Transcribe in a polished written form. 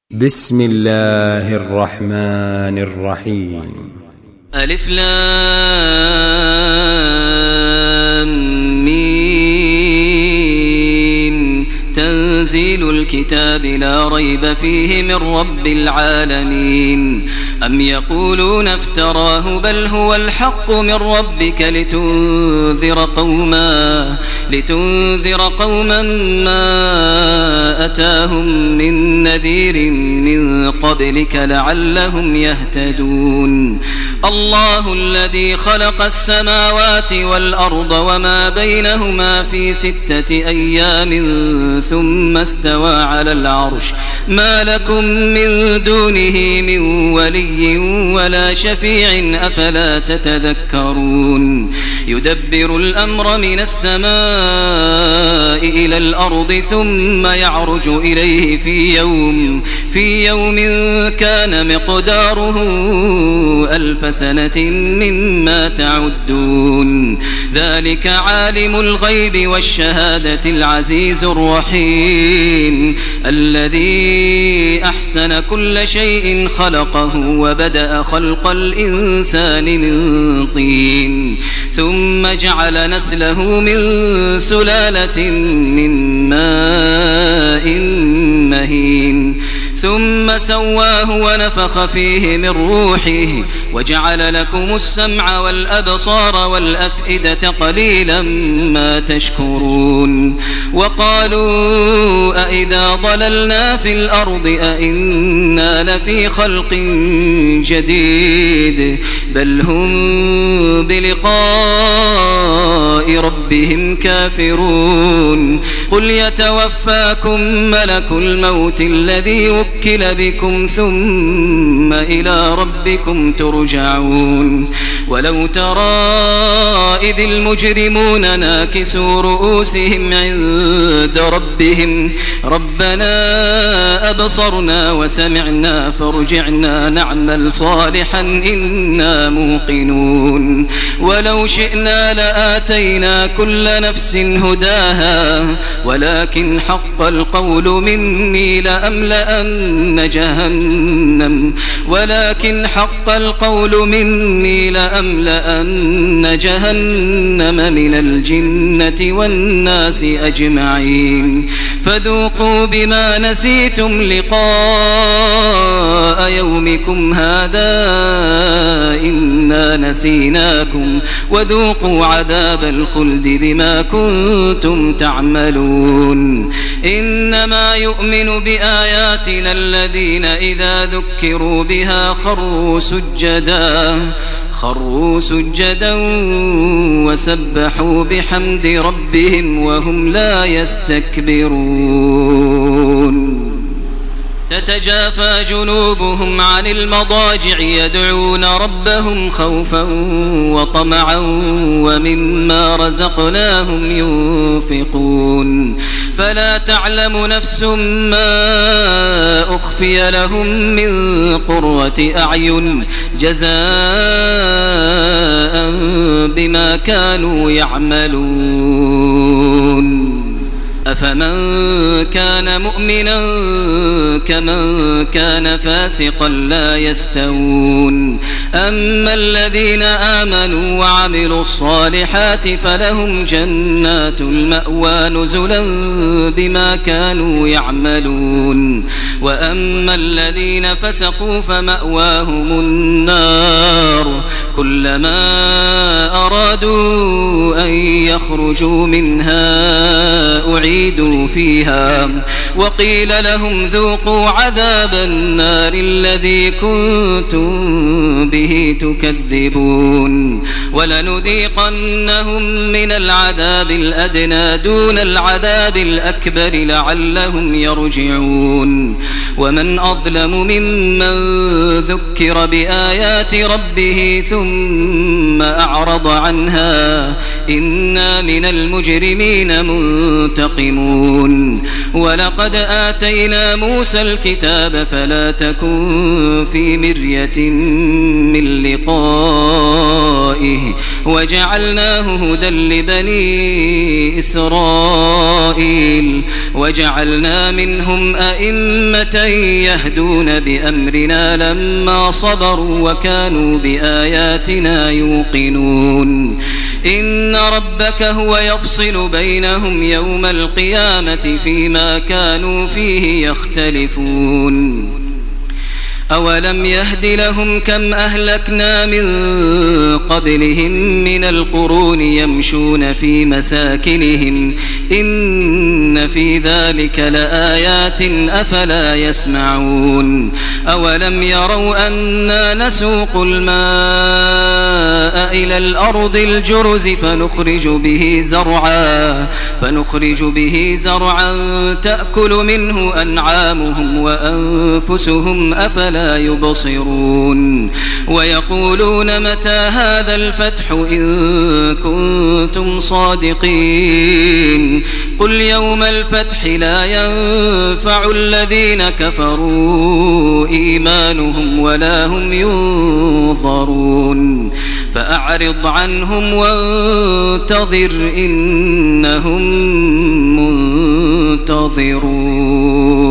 بسم الله الرحمن الرحيم. ألف لام ميم. تنزيل الكتاب لا ريب فيه من رب العالمين. أم يقولون افتراه بل هو الحق من ربك لتنذر قوما ما أتاهم من نذير من قبلك لعلهم يهتدون. الله الذي خلق السماوات والأرض وما بينهما في 6 أيام ثم استوى على العرش ما لكم من دونه من ولي ولا شفيع أفلا تتذكرون. يدبر الأمر من السماء إلى الأرض ثم يعرج إليه في يوم كان مقداره 1000 سنة مما تعدون. ذلك عالم الغيب والشهادة العزيز الرحيم الذي أحسن كل شيء خلقه وبدأ خلق الإنسان من طين ثم جعل نسله من سلالة من ماء مهين ثم سواه ونفخ فيه من روحه وجعل لكم السمع والأبصار والأفئدة قليلا ما تشكرون. وقالوا أئذا ضللنا في الأرض أئنا لفي خلق جديد بل هم بلقاء ربهم كافرون. قل يتوفاكم ملك الموت الذي وكل بكم ثم إلى ربكم ترجعون. ولو ترى إذ المجرمون ناكسوا رؤوسهم عند ربهم ربنا أبصرنا وسمعنا فارجعنا نعمل صالحا إنا موقنون. ولو شئنا لآتينا كل نفس هداها ولكن حق القول مني لأملأن جهنم من الجنة والناس أجمعين. فذوقوا بما نسيتم لقاء يومكم هذا إنا نسيناكم وذوقوا عذاب الخلد بما كنتم تعملون. إنما يؤمن بآياتنا الذين إذا ذكروا بها خروا سجدا وسبحوا بحمد ربهم وهم لا يستكبرون. تتجافى جنوبهم عن المضاجع يدعون ربهم خوفا وطمعا ومما رزقناهم ينفقون. فلا تعلم نفس ما أخفي لهم من قرة أعين جزاء بما كانوا يعملون. أفمن كان مؤمنا كمن كان فاسقا لا يستوون. أما الذين آمنوا وعملوا الصالحات فلهم جنات المأوى نزلا بما كانوا يعملون. وأما الذين فسقوا فمأواهم النار كلما أرادوا أن يخرجوا منها أعيدوا فيها وقيل لهم ذوقوا عذاب النار الذي كنتم به تكذبون. ولنذيقنهم من العذاب الأدنى دون العذاب الأكبر لعلهم يرجعون. ومن أظلم ممن ذكر بآيات ربه ثم أعرض عنها إنا من المجرمين منتقمون. ولقد آتينا موسى الكتاب فلا تكن في مرية من لقائه وجعلناه هدى لبني إسرائيل وجعلنا منهم أئمة يهدون بأمرنا لما صبروا وكانوا بآياتنا يوقنون إن ربك هو يفصل بينهم يوم القيامة فيما كانوا فيه يختلفون أولم يهد لهم كم أهلكنا من قبلهم من القرون يمشون في مساكنهم إن في ذلك لآيات أفلا يسمعون أولم يروا أنا نسوق الماء إلى الأرض الجرز فنخرج به زرعا تأكل منه أنعامهم وأنفسهم أفلا يبصرون ويقولون متى هذا الفتح إن كنتم صادقين قل يوم الفتح لا ينفع الذين كفروا إيمانهم ولا هم ينظرون فأعرض عنهم وانتظر إنهم منتظرون.